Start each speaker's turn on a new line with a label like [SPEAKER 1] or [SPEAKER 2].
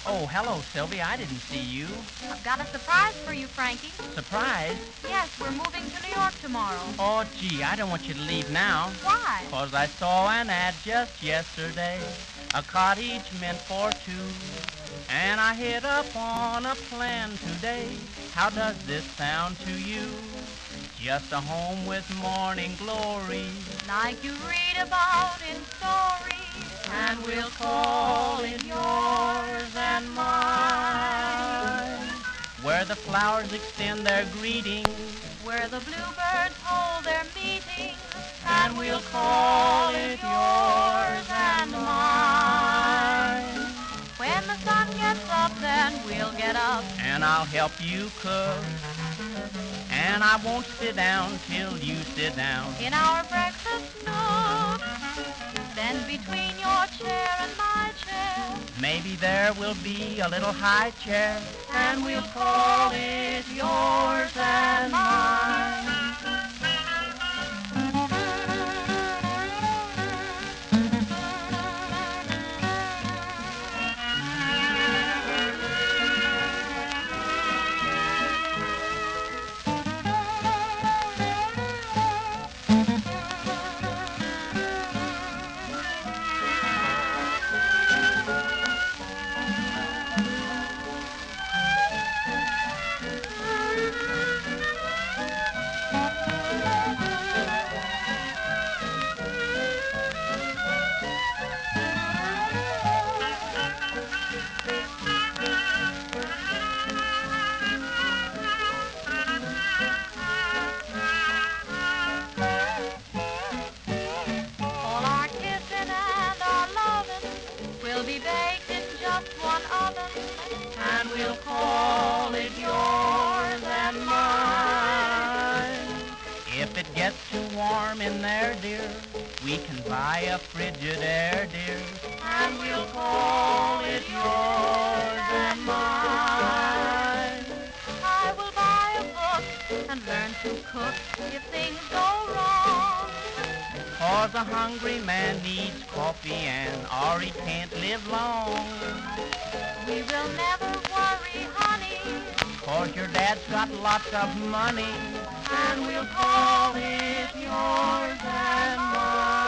[SPEAKER 1] Oh, hello, Sylvia. I didn't see you.
[SPEAKER 2] I've got a surprise for you, Frankie.
[SPEAKER 1] Surprise?
[SPEAKER 2] Yes, we're moving to New York tomorrow.
[SPEAKER 1] Oh, gee, I don't want you to leave now.
[SPEAKER 2] Why?
[SPEAKER 1] 'Cause I saw an ad just yesterday, a cottage meant for two. And I hit up on a plan today. How does this sound to you? Just a home with morning glory,
[SPEAKER 2] Like you read about in stories.
[SPEAKER 1] and we'll call it yours and mine. Where the flowers extend their greetings,
[SPEAKER 2] Where the bluebirds hold their meetings.
[SPEAKER 1] and we'll call it yours and mine.
[SPEAKER 2] When the sun gets up, then we'll get up.
[SPEAKER 1] And I'll help you cook, and I won't sit down till you sit down.
[SPEAKER 2] In our breakfast nook. Then between your chair and my chair.
[SPEAKER 1] Maybe there will be a little high chair, and we'll call it yours and mine.
[SPEAKER 2] All our kissing and our loving will be baked in just one oven.
[SPEAKER 1] And we'll call it yours and mine. If it gets too warm in there, dear, we can buy a Frigidaire, dear, and we'll call it yours and mine.
[SPEAKER 2] I will buy a book and learn to cook if things go wrong.
[SPEAKER 1] 'Cause a hungry man needs coffee and or he can't live long.
[SPEAKER 2] We will never worry, honey.
[SPEAKER 1] 'Cause your dad's got lots of money, and we'll call it yours and mine.